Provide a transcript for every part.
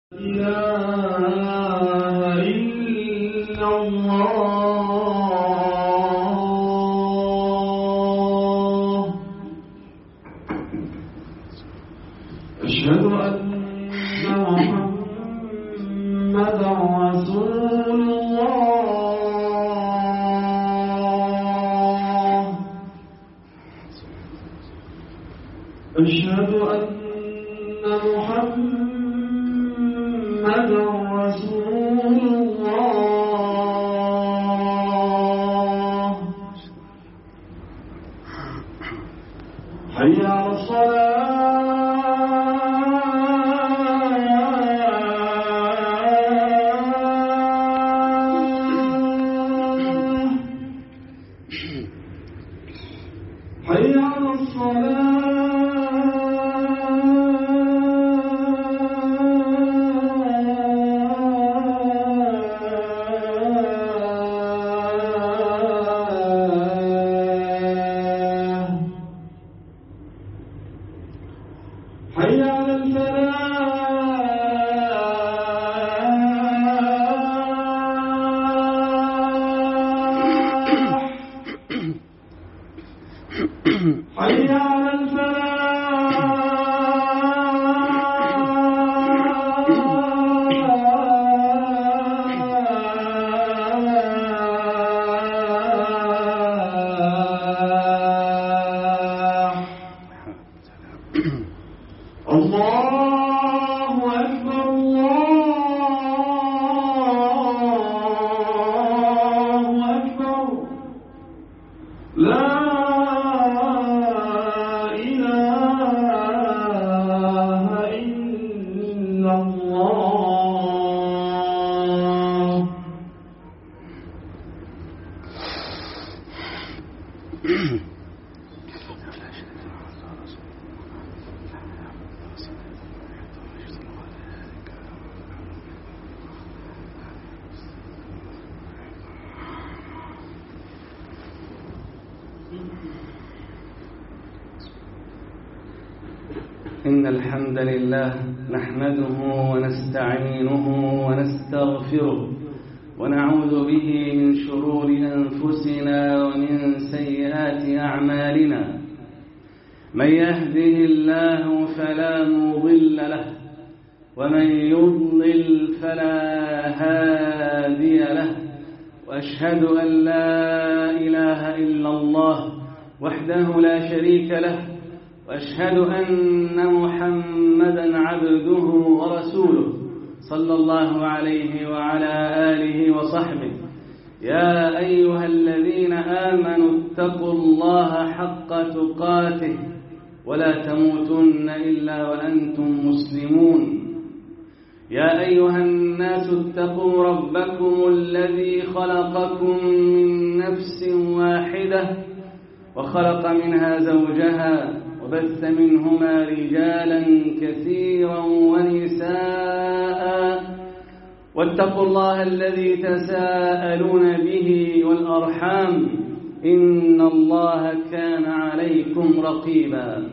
إله إلا الله أشهد أن محمدا رسول الله أشهد أن محمد رسول الله حي على الصلاة حي على الصلاة حي على الفلاح حي على الفلاح الله أكبر الله أكبر لا إله إلا الله إن الحمد لله نحمده ونستعينه ونستغفره ونعوذ به من شرور أنفسنا ومن سيئات أعمالنا من يهده الله فلا مضل له ومن يضلل فلا هادي له وأشهد أن لا إله إلا الله وحده لا شريك له وأشهد أن محمدًا عبده ورسوله صلى الله عليه وعلى آله وصحبه يا أيها الذين آمنوا اتقوا الله حق تقاته ولا تموتن إلا وأنتم مسلمون يا أيها الناس اتقوا ربكم الذي خلقكم من نفس واحدة وخلق منها زوجها وبث منهما رجالا كثيرا ونساء واتقوا الله الذي تساءلون به والأرحام إن الله كان عليكم رقيبا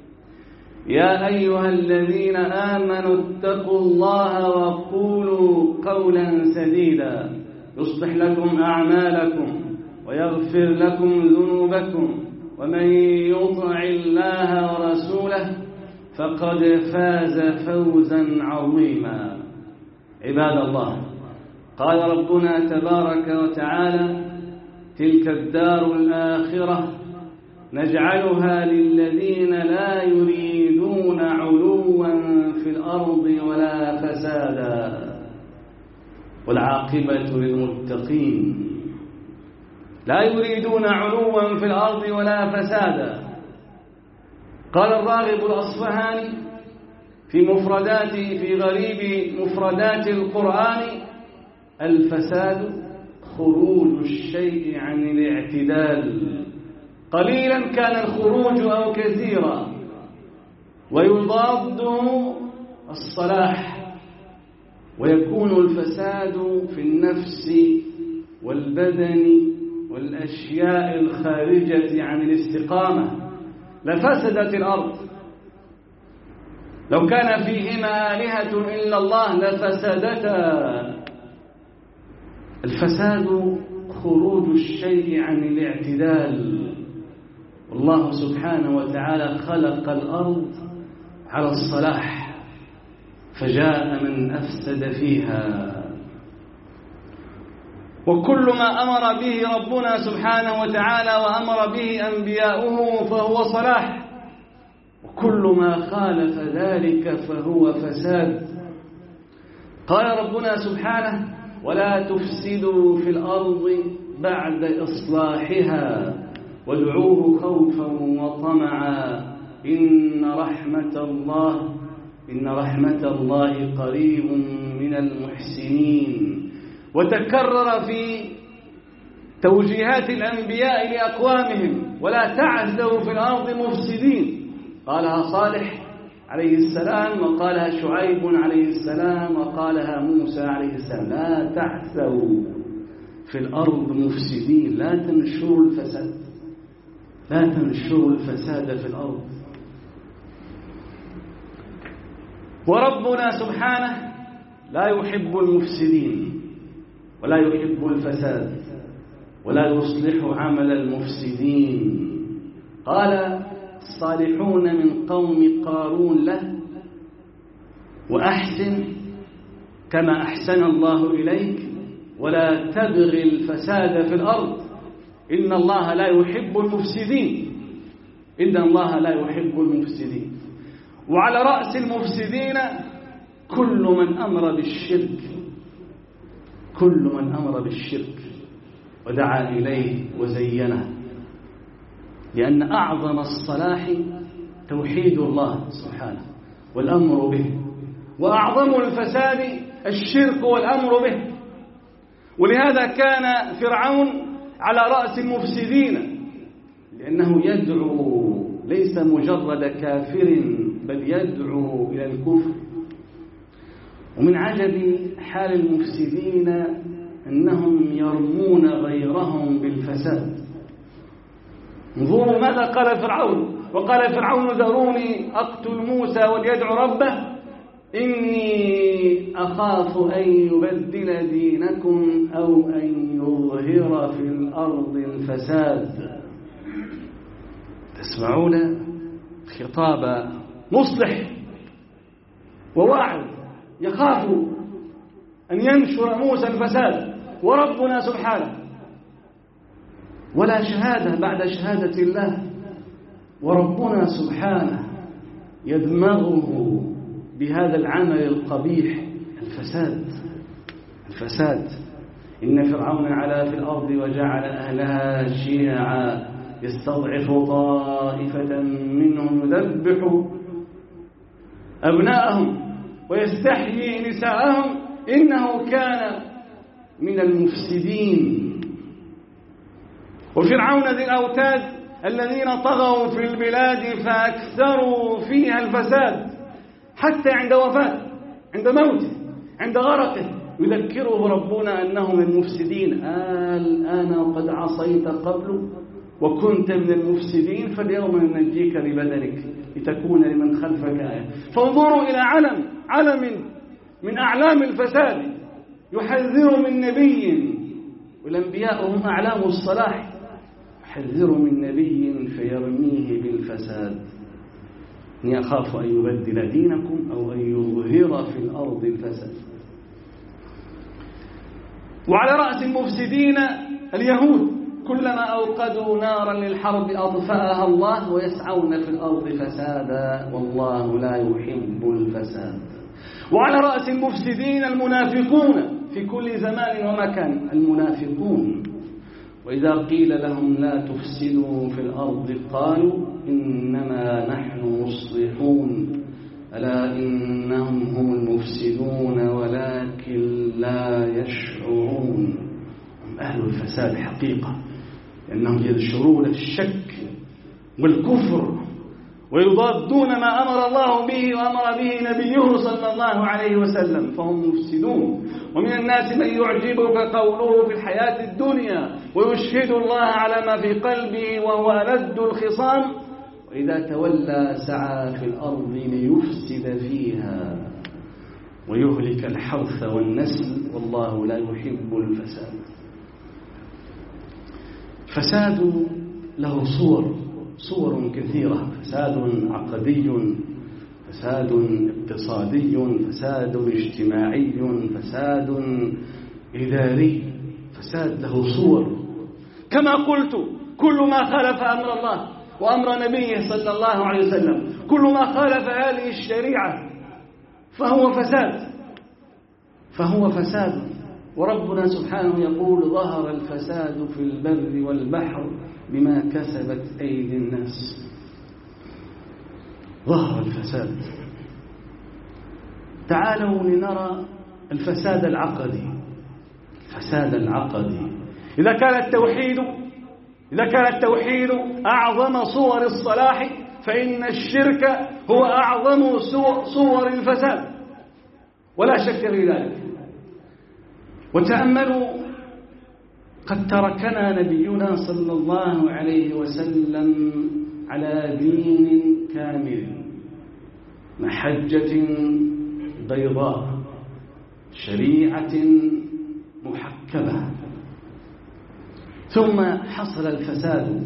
يا أيها الذين آمنوا اتقوا الله وقولوا قولا سديدا يصلح لكم أعمالكم ويغفر لكم ذنوبكم ومن يطع الله ورسوله فقد فاز فوزا عظيما عباد الله قال ربنا تبارك وتعالى تلك الدار الآخرة نجعلها للذين لا يريدون علوا في الأرض ولا فسادا والعاقبة للمتقين لا يريدون علوا في الأرض ولا فسادا قال الراغب الأصفهاني في غريب مفردات القرآن الفساد خروج الشيء عن الاعتدال قليلا كان الخروج أو كثيرا ويضاده الصلاح ويكون الفساد في النفس والبدن والأشياء الخارجة عن الاستقامة لفسدت الأرض لو كان فيهما آلهة إلا الله لفسدتا. الفساد خروج الشيء عن الاعتدال، والله سبحانه وتعالى خلق الأرض على الصلاح، فجاء من أفسد فيها. وكل ما أمر به ربنا سبحانه وتعالى وأمر به أنبياؤه فهو صلاح، وكل ما خالف ذلك فهو فساد. قال ربنا سبحانه: ولا تفسدوا في الأرض بعد إصلاحها وادعوه خوفا وطمعا إن رحمة الله قريب من المحسنين. وتكرر في توجيهات الأنبياء لأقوامهم: ولا تعثوا في الأرض مفسدين. قالها صالح عليه السلام، وقالها شعيب عليه السلام، وقالها موسى عليه السلام: لا تعثوا في الأرض مفسدين، لا تنشروا الفساد في الأرض. وربنا سبحانه لا يحب المفسدين ولا يحب الفساد ولا يصلح عمل المفسدين. قال الصالحون من قوم قارون له: وأحسن كما أحسن الله إليك ولا تبغ الفساد في الأرض إن الله لا يحب المفسدين. وعلى رأس المفسدين كل من أمر بالشرك ودعا إليه وزينه، لأن أعظم الصلاح توحيد الله سبحانه والأمر به، وأعظم الفساد الشرك والأمر به. ولهذا كان فرعون على رأس المفسدين، لأنه يدعو ليس مجرد كافر بل يدعو إلى الكفر. ومن عجب حال المفسدين أنهم يرمون غيرهم بالفساد. انظروا ماذا قال فرعون: وقال فرعون ذروني أقتل موسى وليدعو ربه إني أخاف أن يبدل دينكم أو أن يظهر في الأرض الفساد. تسمعون خطاب مصلح وواعظ، يخاف أن ينشر موسى الفساد، وربنا سبحانه ولا شهادة بعد شهادة الله، وربنا سبحانه يدمغه بهذا العمل القبيح الفساد. إن فرعون علا في الأرض وجعل أهلها شيعا يستضعف طائفة منهم يذبح أبناءهم ويستحيي نساءهم إنه كان من المفسدين. وفرعون ذي الأوتاد الذين طغوا في البلاد فأكثروا فيها الفساد، حتى عند وفاته، عند موته، عند غرقه يذكره ربنا أنه من المفسدين. الآن وقد عصيت قبل وكنت من المفسدين فاليوم ننجيك ببدنك لتكون لمن خلفك آية. فانظروا إلى علم من أعلام الفساد يحذر من نبي، والأنبياء هم أعلام الصلاح، يحذر من نبي فيرميه بالفساد: إني أخاف أن يبدل دينكم أو أن يظهر في الأرض الفساد. وعلى رأس المفسدين اليهود، كلما أوقدوا نارا للحرب أطفأها الله ويسعون في الأرض فسادا والله لا يحب الفساد. وعلى رأس المفسدين المنافقون في كل زمان ومكان، المنافقون، وإذا قيل لهم لا تفسدوا في الأرض قالوا إنما نحن مصلحون ألا إنهم هم المفسدون ولكن لا يشعرون. هم أهل الفساد حقيقة، لأنهم ينشرون الشك والكفر ويضادون ما أمر الله به وأمر به نبيه صلى الله عليه وسلم، فهم مفسدون. ومن الناس من يعجبك قوله في الحياة الدنيا ويشهد الله على ما في قلبه وهو ألد الخصام وإذا تولى سعى في الأرض ليفسد فيها ويهلك الحرث والنسل والله لا يحب الفساد. فساد له صور كثيرة: فساد عقدي، فساد اقتصادي، فساد اجتماعي، فساد إداري. فساد له صور. كما قلت، كل ما خالف أمر الله وأمر نبيه صلى الله عليه وسلم، كل ما خالف هذه الشريعة فهو فساد. وربنا سبحانه يقول: ظهر الفساد في البر والبحر بما كسبت أيدي الناس. ظهر الفساد. تعالوا لنرى الفساد العقدي. إذا كان التوحيد أعظم صور الصلاح، فإن الشرك هو أعظم صور الفساد، ولا شك في ذلك. وتأملوا، قد تركنا نبينا صلى الله عليه وسلم على دين كامل، محجة بيضاء، شريعة محكمة. ثم حصل الفساد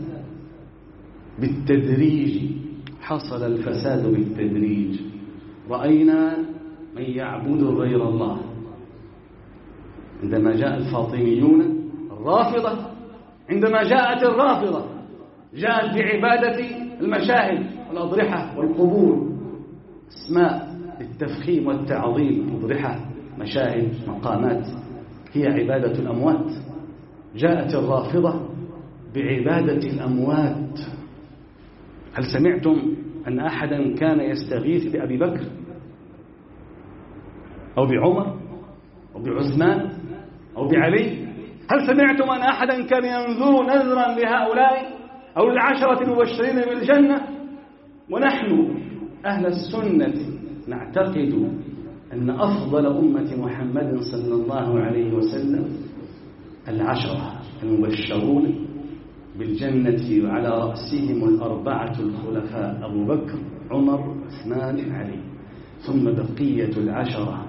بالتدريج. رأينا من يعبد غير الله. عندما جاء الفاطميون، عندما جاءت الرافضة، جاءت بعبادة المشاهد والأضرحة والقبور، اسماء للتفخيم والتعظيم، أضرحة، مشاهد، مقامات، هي عبادة الأموات. جاءت الرافضة بعبادة الأموات. هل سمعتم أن أحدا كان يستغيث بأبي بكر أو بعمر أو بعثمان أو بعلي؟ هل سمعتم أن أحدا كان ينذر نذرا لهؤلاء أو العشرة المبشرين بالجنة؟ ونحن أهل السنة نعتقد أن أفضل أمة محمد صلى الله عليه وسلم العشرة المبشرون بالجنة، وعلى رأسهم الأربعة الخلفاء: أبو بكر، عمر، عثمان، علي، ثم بقية العشرة،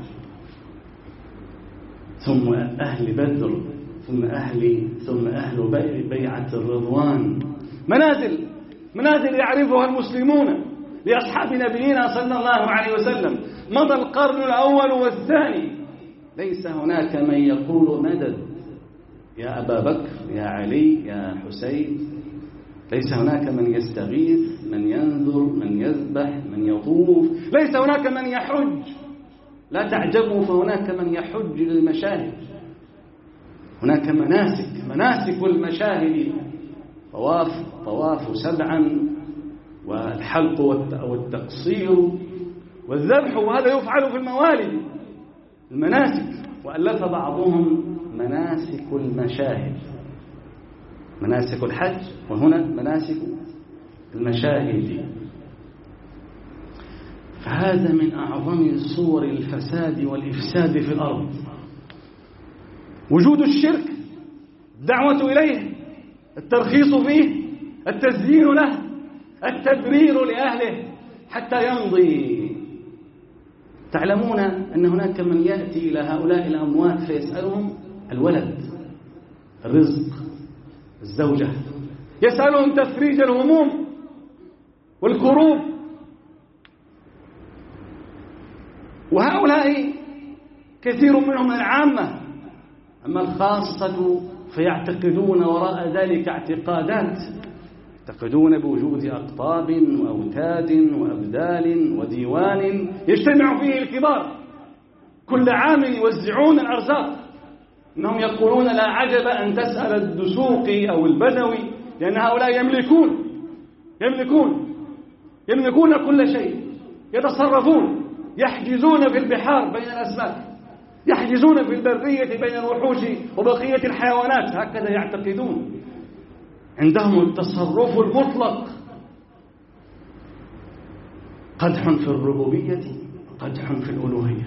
ثم أهل بدر، ثم أهل بيعة الرضوان. منازل يعرفها المسلمون لأصحاب نبينا صلى الله عليه وسلم. مضى القرن الأول والثاني، ليس هناك من يقول مدد يا أبا بكر، يا علي، يا حسين. ليس هناك من يستغيث، من ينذر، من يذبح، من يطوف. ليس هناك من يحج. لا تعجبوا، فهناك من يحج للمشاهد. هناك مناسك المشاهد: طواف 7، والحلق والتقصير والذبح، وهذا يفعل في الموالد، المناسك. وألف بعضهم مناسك المشاهد، مناسك الحج، وهنا مناسك المشاهد. فهذا من أعظم صور الفساد والإفساد في الأرض. وجود الشرك، الدعوة إليه، الترخيص فيه، التزيين له، التبرير لأهله حتى يمضي. تعلمون أن هناك من يأتي إلى هؤلاء الأموات فيسألهم الولد، الرزق، الزوجة، يسألهم تفريج الهموم والكروب. وهؤلاء كثير منهم من العامة. أما الخاصة فيعتقدون وراء ذلك اعتقادات، يعتقدون بوجود أقطاب وأوتاد وأبدال وديوان يجتمع فيه الكبار، كل عام يوزعون الأرزاق. إنهم يقولون: لا عجب أن تسأل الدسوقي أو البدوي، لأن هؤلاء يملكون كل شيء، يتصرفون، يحجزون في البحار بين الأسماك، يحجزون في البرية بين الوحوش وبقية الحيوانات. هكذا يعتقدون. عندهم التصرف المطلق. قدح في الربوبية، قدح في الألوهية.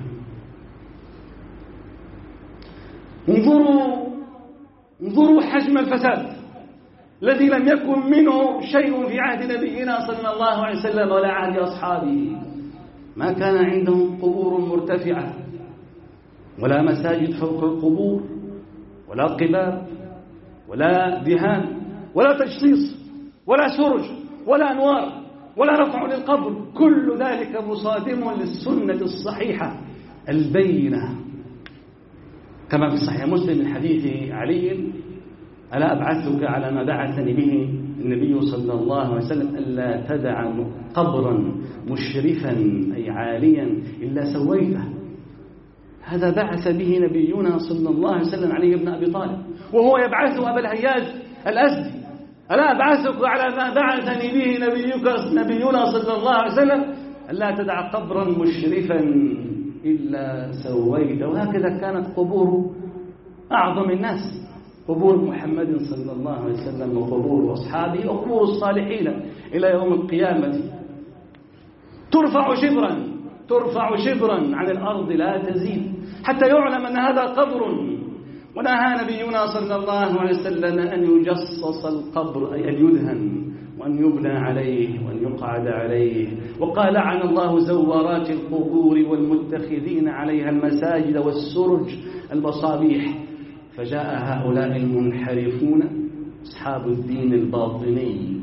انظروا حجم الفساد. الذي لم يكن منه شيء في عهد نبينا صلى الله عليه وسلم ولا عهد أصحابه. ما كان عندهم قبور مرتفعة ولا مساجد فوق القبور ولا قباب ولا دهان ولا تجصيص ولا سرج ولا أنوار ولا رفع للقبر. كل ذلك مصادم للسنة الصحيحة البينة، كما في صحيح مسلم من حديث علي: ألا أبعثك على ما بعثني به النبي صلى الله عليه وسلم ألا تدع قبرا مشرفا أي عاليا إلا سويته. هذا بعث به نبينا صلى الله عليه وسلم علي بن أبي طالب، وهو يبعث أبا الهياج الأزدي: ألا أبعثك على ما بعثني به نبينا صلى الله عليه وسلم ألا تدع قبرا مشرفا إلا سويته. وهكذا كانت قبور أعظم الناس، قبور محمد صلى الله عليه وسلم وقبور أصحابه وقبور الصالحين إلى يوم القيامة. ترفع شبرا عن الأرض لا تزيد، حتى يعلم أن هذا قبر. ونهى نبينا صلى الله عليه وسلم أن يجصص القبر، أي أن يدهن وأن يبنى عليه وأن يقعد عليه. وقال: لعن الله زوارات القبور والمتخذين عليها المساجد والسرج المصابيح. فجاء هؤلاء المنحرفون أصحاب الدين الباطني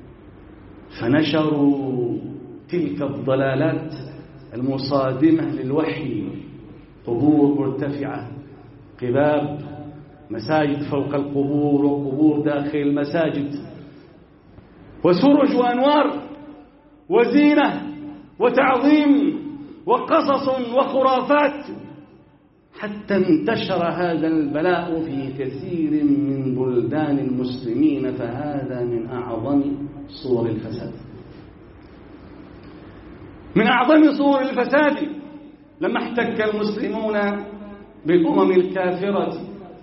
فنشروا تلك الضلالات المصادمة للوحي: قبور مرتفعة، قباب، مساجد فوق القبور وقبور داخل المساجد، وسرج وأنوار وزينة وتعظيم وقصص وخرافات، حتى انتشر هذا البلاء في كثير من بلدان المسلمين. فهذا من أعظم صور الفساد، من أعظم صور الفساد لما احتك المسلمون بالأمم الكافرة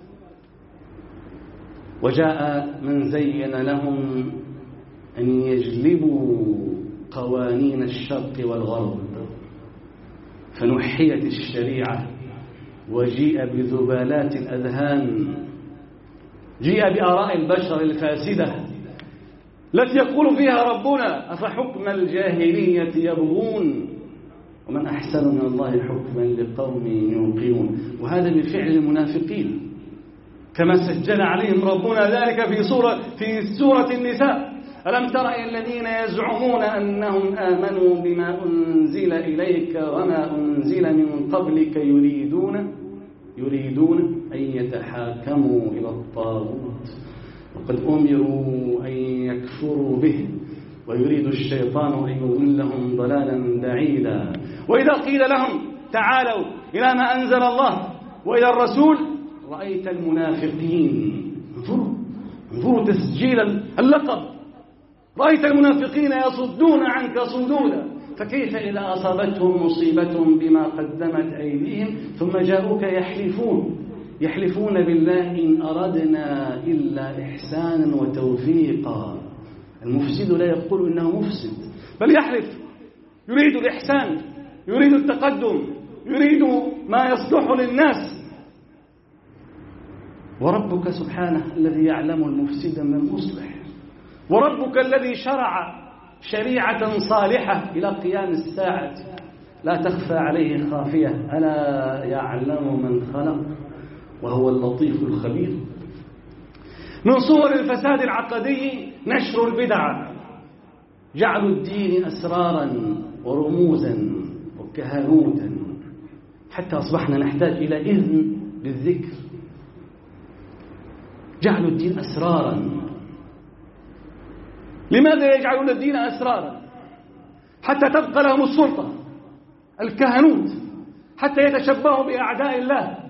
وجاء من زين لهم أن يجلبوا قوانين الشرق والغرب، فنحيت الشريعة وجيء بذبالات الأذهان، جيء بآراء البشر الفاسدة التي يقول فيها ربنا: أفحكم الجاهلية يبغون ومن أحسن من الله حكما لقوم يوقنون. وهذا من فعل المنافقين، كما سجل عليهم ربنا ذلك في سورة النساء: ألم تر إلى الذين يزعمون أنهم آمنوا بما أنزل إليك وما أنزل من قبلك يريدون أن يتحاكموا إلى الطاغوت وقد أمروا أن يكفروا به ويريد الشيطان أن يضلهم ضلالا بعيدا. وإذا قيل لهم تعالوا إلى ما أنزل الله وإلى الرسول رأيت المنافقين، انظروا تسجيل اللقب، رأيت المنافقين يصدون عنك صدودا. فكيف إذا أصابتهم مصيبة بما قدمت أيديهم ثم جاءوك يحلفون بالله إن أردنا إلا إحسانا وتوفيقا. المفسد لا يقول إنه مفسد، بل يحلف، يريد الإحسان، يريد التقدم، يريد ما يصلح للناس. وربك سبحانه الذي يعلم المفسد من المصلح، وربك الذي شرع شريعة صالحة إلى قيام الساعة لا تخفى عليه خافية، ألا يعلم من خلق وهو اللطيف الخبير. من صور الفساد العقدي نشر البدع، جعلوا الدين أسرارا ورموزا وكهنوتا، حتى أصبحنا نحتاج إلى إذن بالذكر. جعلوا الدين أسرارا. لماذا يجعلون الدين أسرارا؟ حتى تبقى لهم السلطة، الكهنوت، حتى يتشبهوا بأعداء الله.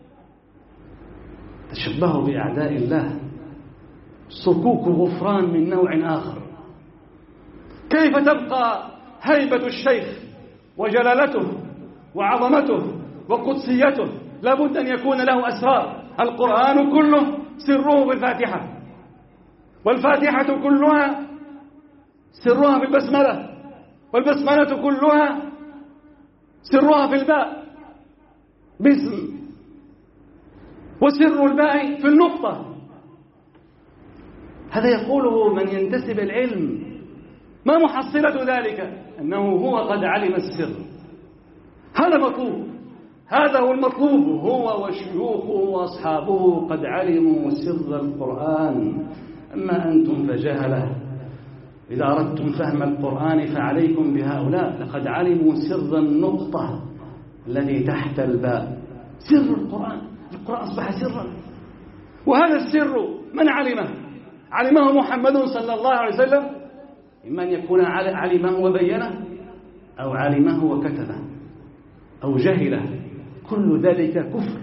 تشبهوا بأعداء الله، صكوك غفران من نوع آخر. كيف تبقى هيبة الشيخ وجلالته وعظمته وقدسيته؟ لابد أن يكون له أسرار. القرآن كله سره بالفاتحة، والفاتحة كلها سرها بالبسملة، والبسملة كلها سرها في الباء باسم، وسر الباء في النقطة. هذا يقوله من ينتسب العلم. ما محصلة ذلك؟ أنه هو قد علم السر. هذا مطلوب، هذا هو المطلوب. هو وشيوخه وأصحابه قد علموا سر القرآن. أما أنتم فجهلة، إذا أردتم فهم القرآن فعليكم بهؤلاء. لقد علموا سر النقطة الذي تحت الباء، سر القرآن. القرآن أصبح سرا، وهذا السر من علمه؟ علمه محمد صلى الله عليه وسلم، إما أن يكون علمه وبينه، أو علمه وكتبه، أو جهله. كل ذلك كفر،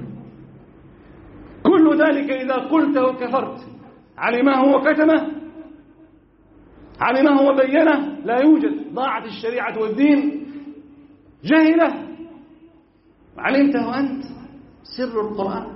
كل ذلك إذا قلته كفرت. علمه وكتبه، علمه وبينه، لا يوجد. ضاعت الشريعة والدين. جهله، علمته أنت سر القرآن.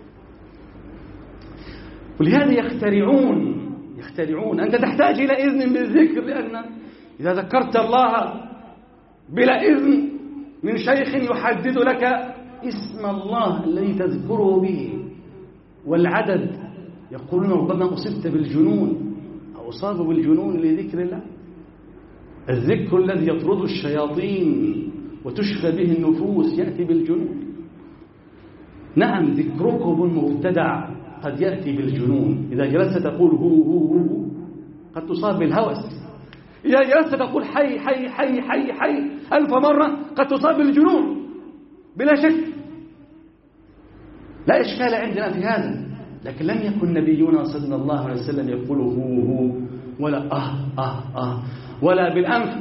ولهذا يخترعون. أنت تحتاج إلى إذن بالذكر، لأن إذا ذكرت الله بلا إذن من شيخ يحدد لك اسم الله الذي تذكره به والعدد، يقولون ربما أصبت بالجنون أو أصاب بالجنون لذكر الله. الذكر الذي يطرد الشياطين وتشفى به النفوس يأتي بالجنون. نعم، ذكركم المبتدع قد يأتي بالجنون. إذا جلست تقول هو قد تصاب بالهوس. إذا جلست تقول حي حي حي حي حي 1000 مرة قد تصاب بالجنون بلا شك. لا إشكال عندنا في هذا. لكن لم يكن نبينا صلى الله عليه وسلم يقول هو ولا ولا بالأنف.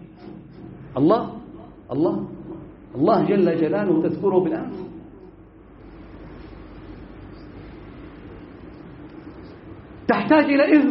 الله جل جلاله تذكره بالأنف. تحتاج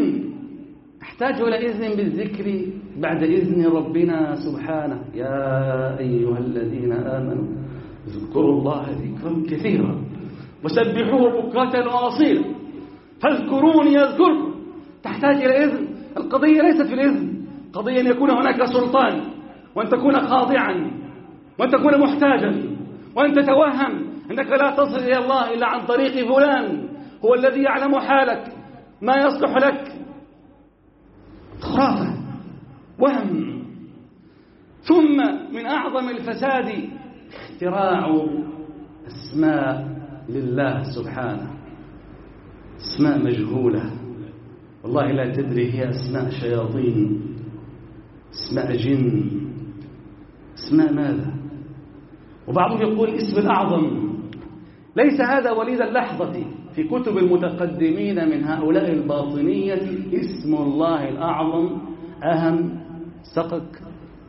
إلى إذن بالذكر بعد إذن ربنا سبحانه. يا أيها الذين آمنوا اذكروا الله ذكرا كثيرا وسبحوه بكرة وأصيلا فاذكروني أذكركم. تحتاج إلى إذن. القضية ليست في الإذن، قضية أن يكون هناك سلطان، وأن تكون خاضعا، وأن تكون محتاجا، وأن تتوهم أنك لا تصل إلى الله إلا عن طريق فلان هو الذي يعلم حالك ما يصلح لك. خرافة، وهم. ثم من أعظم الفساد اختراع أسماء لله سبحانه، أسماء مجهولة والله لا تدري، هي أسماء شياطين، أسماء جن، أسماء ماذا؟ وبعضهم يقول الاسم الأعظم. ليس هذا وليد اللحظة في كتب المتقدمين من هؤلاء الباطنية. اسم الله الأعظم أهم، سقك،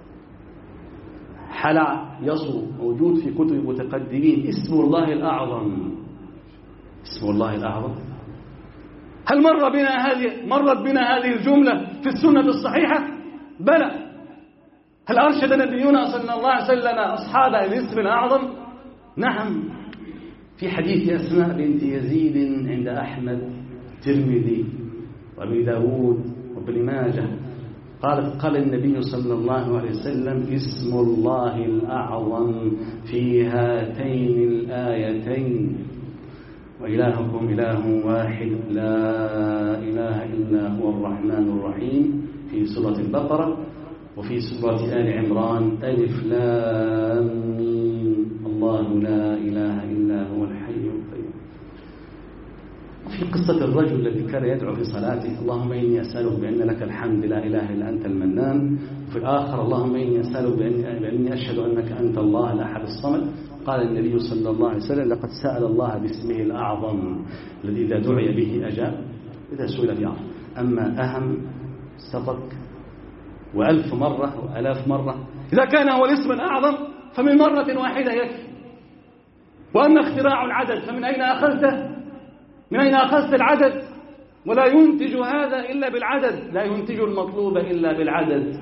حلع، يصو، موجود في كتب المتقدمين. اسم الله الأعظم، اسم الله الأعظم. هل مرت بنا هذه الجملة في السنة الصحيحة؟ بلى. هل أرشد نبينا صلى الله عليه وسلم أصحابه الاسم الأعظم؟ نعم، في حديث أسماء بنت يزيد عند أحمد، الترمذي، وأبي داود، وابن ماجه، قال النبي صلى الله عليه وسلم اسم الله الأعظم في هاتين الآيتين وإلهكم إله واحد لا إله إلا هو الرحمن الرحيم في سورة البقرة، وفي سورة آل عمران ألف لام ميم الله لا إله إلا هو الحي القيوم. وفي قصة الرجل الذي كان يدعو في صلاته اللهم إني أسألك بأن لك الحمد لا إله إلا أنت المنان، وفي الآخر اللهم إني أسألك بأني أشهد أنك أنت الله الأحد الصمد. قال النبي صلى الله عليه وسلم لقد سأل الله باسمه الأعظم الذي إذا دعي به أجاب، إذا سئل يعرف. أما أهم، سقك، و1000 مرة و1000 مرة. إذا كان هو الاسم الأعظم فمن مرة واحدة يكفي. وأما اختراع العدد فمن أين أخذته؟ من أين أخذت العدد؟ ولا ينتج هذا إلا بالعدد، لا ينتج المطلوب إلا بالعدد.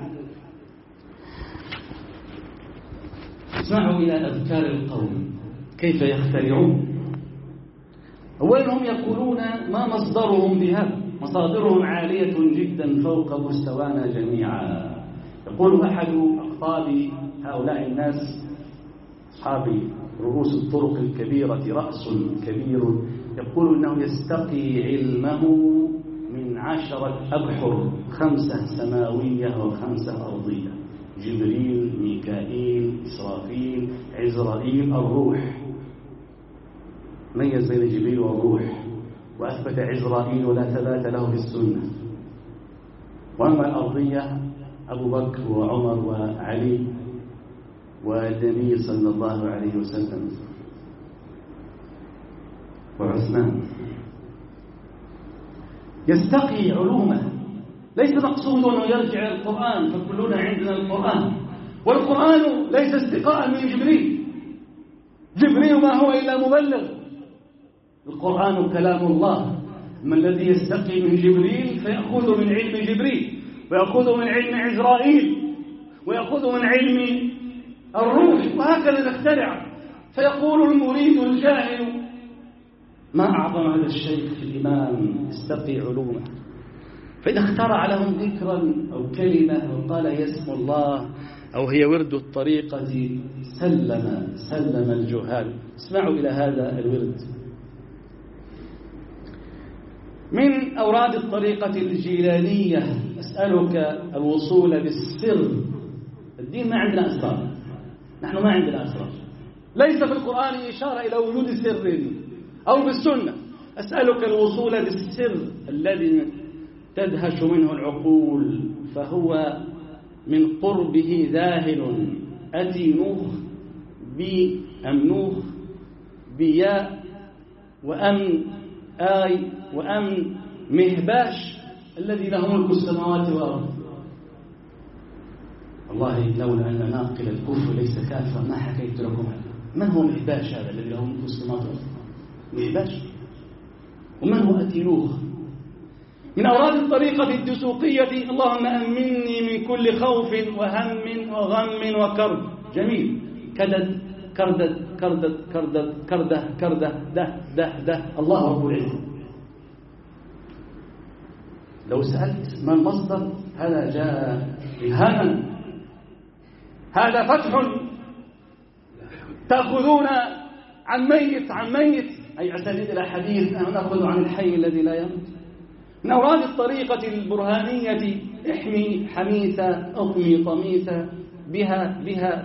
اسمعوا إلى أذكار القوم كيف يخترعون. أولا هم يقولون ما مصدرهم بهذا، مصادرهم عالية جدا فوق مستوانا جميعا. يقول أحد أقطاب هؤلاء الناس أصحاب رؤوس الطرق الكبيرة، رأس كبير، يقول إنه يستقي علمه من 10 أبحر، 5 سماوية و5 أرضية، جبريل، ميكائيل، إسرافيل، عزرائيل، الروح. ميز بين جبريل والروح، وأثبت عزرائيل ولا ثبات له في السنة. وأما الأرضية أبو بكر وعمر وعلي والنبي صلى الله عليه وسلم وعثمان. يستقي علومه، ليس مقصود أنه يرجع إلى القرآن فكلنا عندنا القرآن، والقرآن ليس استقاء من جبريل. جبريل ما هو إلا مبلغ، القرآن كلام الله. ما الذي يستقي من جبريل فيأخذ من علم جبريل، ويأخذ من علم عزرائيل، ويأخذ من علم الروح، وهكذا نخترع. فيقول المريد الجاهل: ما أعظم هذا الشيخ الإمام يستقي علومه. فإذا اخترع لهم ذكرا أو كلمة أو قال هي اسم الله أو هي ورد الطريقة سلم الجهال. اسمعوا إلى هذا الورد من أوراد الطريقة الجيلانية: أسألك الوصول بالسر. الدين ما عندنا أسرار، نحن ما عندنا أسرار، ليس في القرآن إشارة إلى وجود سر أو بالسنة. أسألك الوصول بالسر الذي تدهش منه العقول، فهو من قربه ذاهل. أتي نوخ بأمنوخ بياء وأمن آي وأمن مهباش الذي له ملك السماوات والأرض. والله لولا أن ناقل الكفر ليس كافرا ما حكيت لكم هذا. من هو مهباش هذا الذي له ملك السماوات والأرض؟ مهباش. ومن هو أتينوخ؟ من أوراد الطريقة الدسوقية: اللهم أمني من كل خوف وهم وغم وكرب. جميل. كدد كردد كردد كردد كرده كرده ده الله رب العزة. لو سألت ما المصدر، هذا جاء إلهاما، هذا فتح. تأخذون عن ميت أي أسانيد الأحاديث، نأخذ عن الحي الذي لا يموت. من أوراد الطريقة البرهانية: احمي حميثة أطمي طميثة بها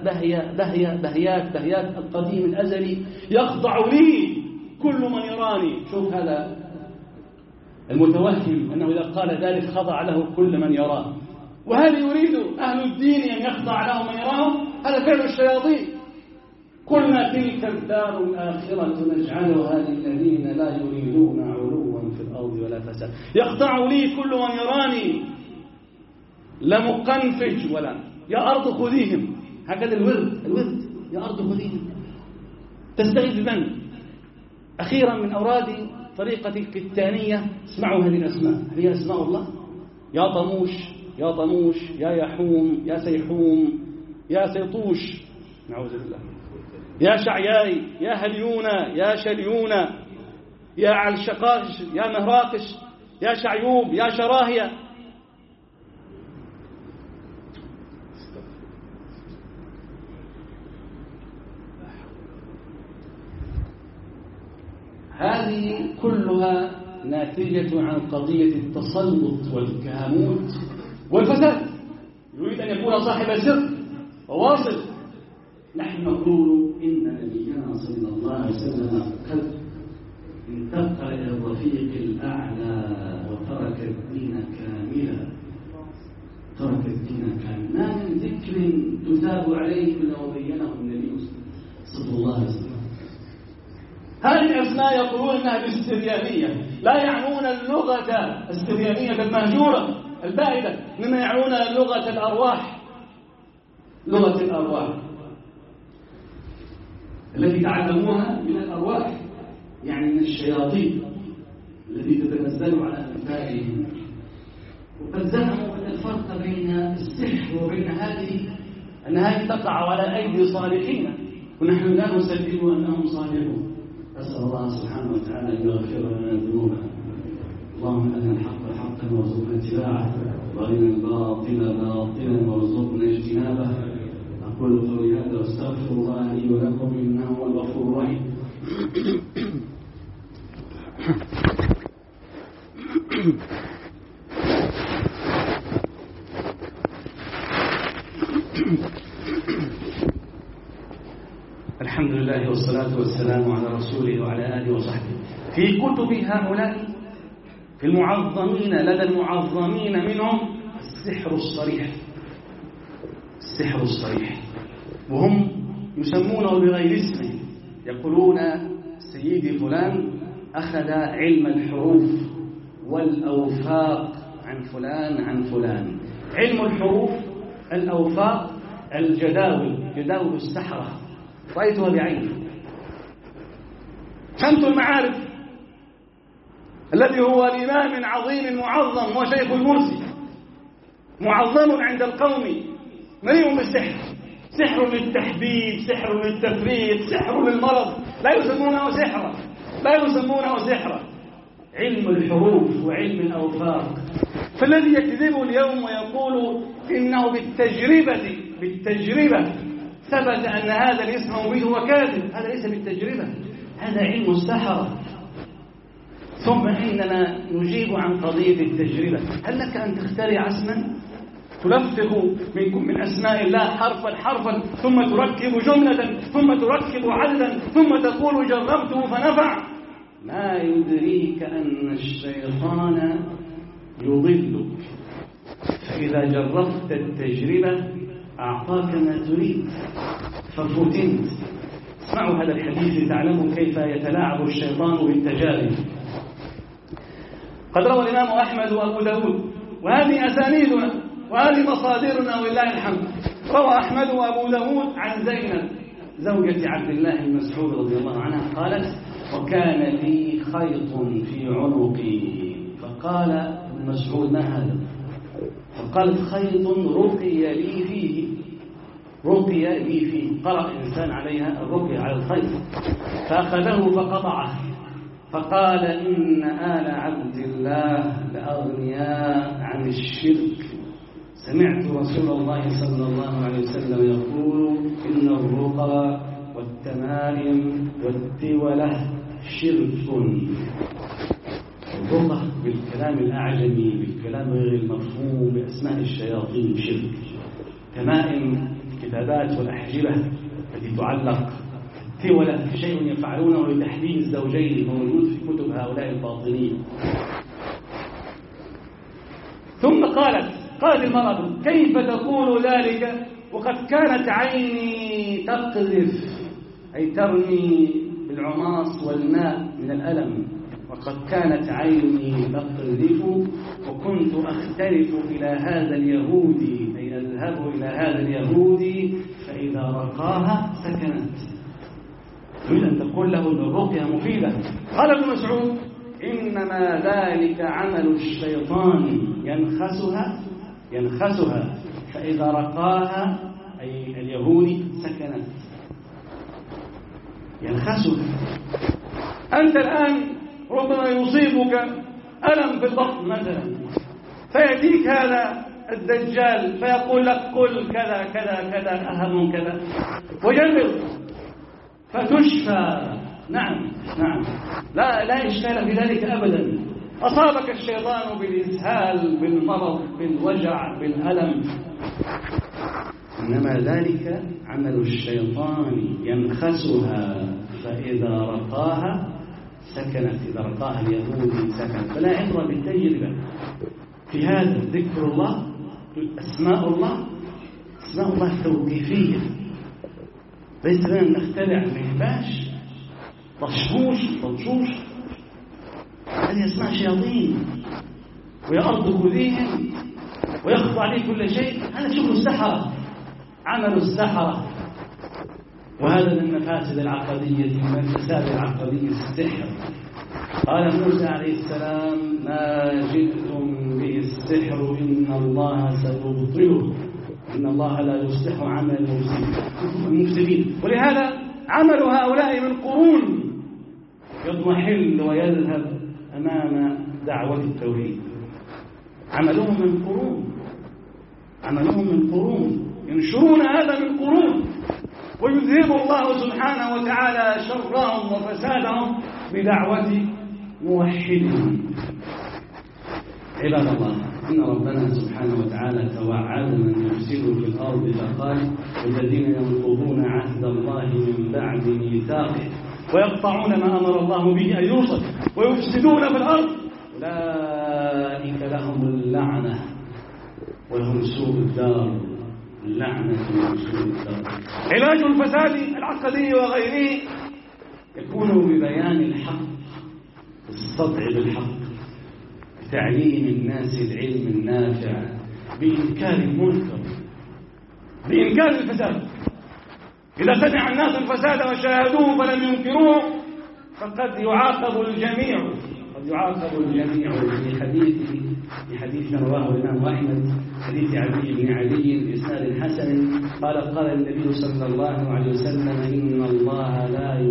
بهيات القديم الأزلي يخضع لي كل من يراني. شوف هذا المتوهم أنه إذا قال ذلك خضع له كل من يراه. وهل يريد أهل الدين أن يخضع له من يراهم؟ هذا فعل الشياطين. قلنا تلك الدار الآخرة نجعلها للذين لا يريدون علوا في الأرض ولا فساد. يخضع لي كل من يراني، لمقنفج ولا يا أرض خذيهم. هكذا الورد يا أرض خذيهم. تستغيث بمن؟ أخيرا من أوراد طريقة الكتانية: اسمعوا هذه الأسماء، هي أسماء الله. يا طموش يا طموش، يا يحوم يا سيحوم، يا سيطوش نعوذ بالله، يا شعياي يا هليونا يا شليونا، يا علشقاش يا مهراقش، يا شعيوب يا شراهية. هذه كلها ناتجة عن قضية التسلط والكهنوت والفساد. يريد أن يكون صاحب سر وواصل. نحن نقول إن نبينا صلى الله عليه وسلم قد انتقل إلى الرفيق الأعلى وترك الدين كاملا. ما من ذكر تثاب عليه إلا وبينه النبي صلى الله عليه وسلم. هذه الأسماء يقولون أنها بالسريانية، لا يعنون اللغة السريانية المهجورة البائدة، إنما يعنون لغة الأرواح، لغة الأرواح التي تعلموها من الأرواح، يعني من الشياطين التي تتنزل على أنفائهم. وقد زعموا أن الفرق بين السحر وبين أن هذه تقع على أيدي صالحين، ونحن لا نسلم أنهم صالحون. أسأل الله سبحانه وتعالى أن يغفر لنا ذنوبنا. اللهم أرنا الحق حقا وارزقنا اتباعه، وأرنا الباطل باطلا وارزقنا اجتنابه. أقول قولي هذا واستغفر الله لي ولكم إنه هو الغفور الرحيم. والصلاة والسلام على رسوله وعلى آله وصحبه. في كتب هؤلاء في المعظمين لدى المعظمين منهم السحر الصريح، السحر الصريح، وهم يسمونه بغير اسمه، يقولون سيدي فلان أخذ علم الحروف والأوفاق عن فلان عن فلان. علم الحروف، الأوفاق، الجداول، جداول السحرة، رأيتها بعيني. شمس المعارف الذي هو الإمام عظيم معظم وشيخ المرسي، معظم عند القوم، مليء بالسحر، سحر للتحبيب، سحر للتفريق، سحر للمرض، لا يسمونه سحرا، لا يسمونه سحرا. علم الحروف وعلم الأوفاق. فالذي يكذب اليوم ويقول إنه بالتجربة ثبت أن هذا الاسم به هو كاذب، هذا ليس بالتجربة، هذا علم السحرة. ثم إننا نجيب عن قضية التجربة. هل لك أن تخترع اسما تلفظ من أسماء الله حرفا حرفا، ثم تركب جملة، ثم تركب عددا، ثم تقول جربته فنفع؟ ما يدريك أن الشيطان يضلك، فإذا جربت التجربة أعطاك ما تريد ففتنت. اسمعوا هذا الحديث لتعلموا كيف يتلاعب الشيطان بالتجارب. قد روى الإمام أحمد وأبو داود، وهذه أسانيدنا وهذه مصادرنا ولله الحمد. روى أحمد وأبو داود عن زينب زوجة عبد الله بن مسعود رضي الله عنها قالت: وكان لي خيط في عنقي، فقال ابن مسعود: ما هذا؟ فقالت: خيط رقي لي فيه، رقي لي فيه، قرأ إنسان عليها الرقية على الخيط، فأخذه فقطعه، فقال: إن آل عبد الله لأغنياء عن الشرك، سمعت رسول الله صلى الله عليه وسلم يقول: إن الرقى والتمائم والتولة شرك. الرقى بالكلام الأعجمي، بالكلام غير المفهوم، بأسماء الشياطين شرك. تمائم الكتابات والأحجبة التي تعلق. التولة شيء يفعلونه لتحديد الزوجين موجود في كتب هؤلاء الباطنين. ثم قالت المرأة: كيف تقول ذلك وقد كانت عيني تقذف، أي ترمي بالعماص والماء من الألم، وقد كانت عيني تقذف، وكنت أختلف إلى هذا اليهودي، أي أذهب إلى هذا اليهودي فإذا رقاها سكنت. تريد أن تقول له أن الرقية مفيدة. قال ابن مسعود: إنما ذلك عمل الشيطان ينخسها فإذا رقاها، أي اليهودي، سكنت. ينخسها. أنت الآن ربما يصيبك ألم في البطن مثلا، فيأتيك هذا الدجال فيقول لك: قل كذا كذا كذا أهم كذا، ويجرب فتشفى. نعم لا إشكال في ذلك أبدا. أصابك الشيطان بالإسهال، بالمرض، بالوجع، بالألم، إنما ذلك عمل الشيطان ينخسها فإذا رقاها سكنت. إذا رقاها اليهودي سكنت. فلا عبرة بالتجربة في هذا. ذكر الله، أسماء الله توقيفية، ليس لنا نخترع مهباش طشوش. هذه أسماء شياطين، ويأرض كلهم ويخضع عليه كل شيء. هذا شغل السحرة، عمل السحرة. وهذا من مفاسد العقدية، من الفساد العقدي السحر. قال موسى عليه السلام: ما جئتم به السحر إن الله سيبطله، إن الله لا يصلح عمل المفسدين. ولهذا عمل هؤلاء من قرون يضمحل ويذهب أمام دعوة التوحيد. عملهم من قرون ينشرون هذا من قرون، ويذهب الله سبحانه وتعالى شرهم وفسادهم بدعوة موحدهم. عباد الله، إن ربنا سبحانه وتعالى توعد من يفسدوا في الأرض فقال الذين ينقضون عهد الله من بعد ميثاقه ويقطعون ما أمر الله به أن يوصل ويفسدون في الأرض أولئك لهم اللعنة ولهم سوء الدار. اللعنة وسوء الدار. علاج الفساد العقدي وغيره يكون ببيان الحق، الصدع بالحق، بتعليم الناس العلم النافع، بإنكار المنكر، بإنكار الفساد. إذا سمع الناس الفساد وشاهدوه فلم ينكروه فقد يعاقب الجميع، قد يعاقب الجميع. في حديث رواه الإمام أحمد، حديث علي بن علي بإسناد حسن قال النبي صلى الله عليه وسلم إن الله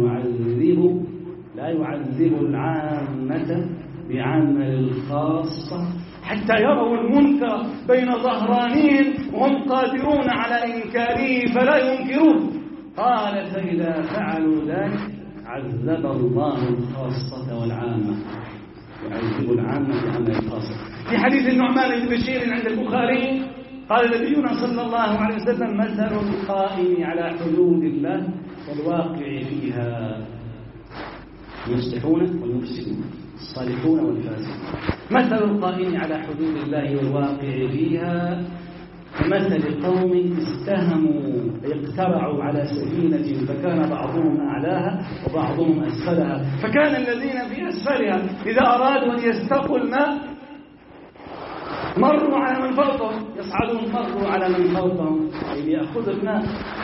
لا يعذب العامة بعمل الخاصة حتى يروا المنكر بين ظهرانين وهم قادرون على إنكاره فلا ينكروه. قال فإذا فعلوا ذلك عذب الله الخاصة والعامة، يعذب العامة بعمل الخاصة. في حديث النعمان بن بشير عند البخاري قال نبينا صلى الله عليه وسلم مثل القائم على حدود الله والواقع فيها، المصلحون والمفسدون، الصالحون والفاسدون. مثل القائم على حدود الله والواقع فيها كمثل قوم استهموا اقترعوا على سفينة فكان بعضهم أعلاها وبعضهم أسفلها، فكان الذين في أسفلها إذا أرادوا أن يستقوا الماء مروا على من فوقهم، يصعدون مروا على من فوقهم أي ليأخذوا الماء.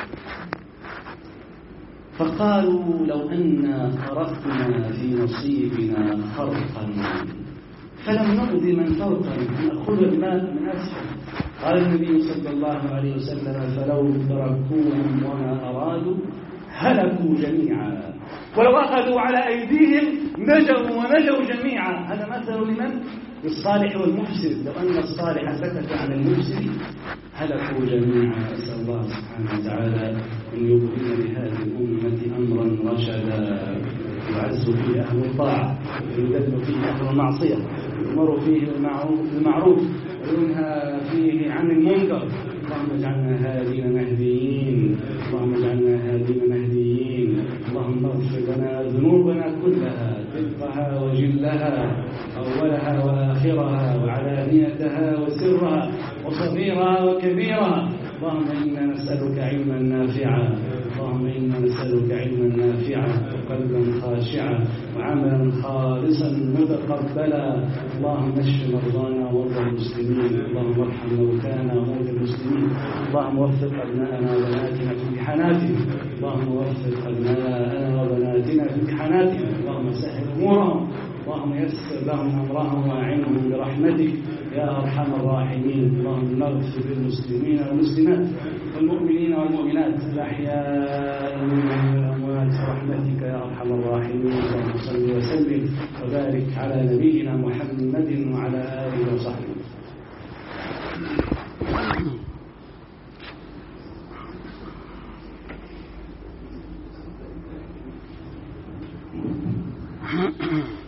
فقالوا لو أنا خرقنا في نصيبنا خرقا فلم نؤذي من فوقنا نأخذ الماء من أسفل. قال النبي صلى الله عليه وسلم فلو تركوهم وما أرادوا هلكوا جميعا، ولو أخذوا على أيديهم نجوا جميعا. هذا مثل لمن؟ للصالح والمفسد. لو أن الصالح سكت عن المفسد هلكوا جميعا. أسأل الله سبحانه وتعالى أن يبرم لهذه الأمة أمرا رشدا يعز فيه أهل الطاعة ويذل فيه أهل المعصية، يؤمر فيه بالمعروف وينهى فيه عن المنكر. اللهم اجعلنا هادين مهديين، اللهم اجعلنا هادين مهديين. اللهم اغفر لنا ذنوبنا كلها، دقها وجلها، أولها وآخرها وعلانيتها وسرها وصغيرها وكبيرها. اللهم إنا نسألك علما نافعا، اللهم إنا نسألك علما نافعا وقلبا خاشعا وعملا خالصا متقبلا. اللهم اشف مرضانا ومرضى المسلمين، اللهم ارحم موتانا وموتى المسلمين. اللهم وفق أبناءنا وبناتنا في امتحاناتهم، اللهم وفق أبناءنا وبناتنا في امتحاناتهم. اللهم سهل أمورهم، اللهم يسر لهم أمرهم وأعنهم برحمتك يا أرحم الراحمين. اللهم اغفر للمسلمين والمسلمات والمؤمنين والمؤمنات الأحياء منهم والأموات برحمتك يا أرحم الراحمين. اللهم صل وسلم وبارك على نبينا محمد وعلى آله وصحبه.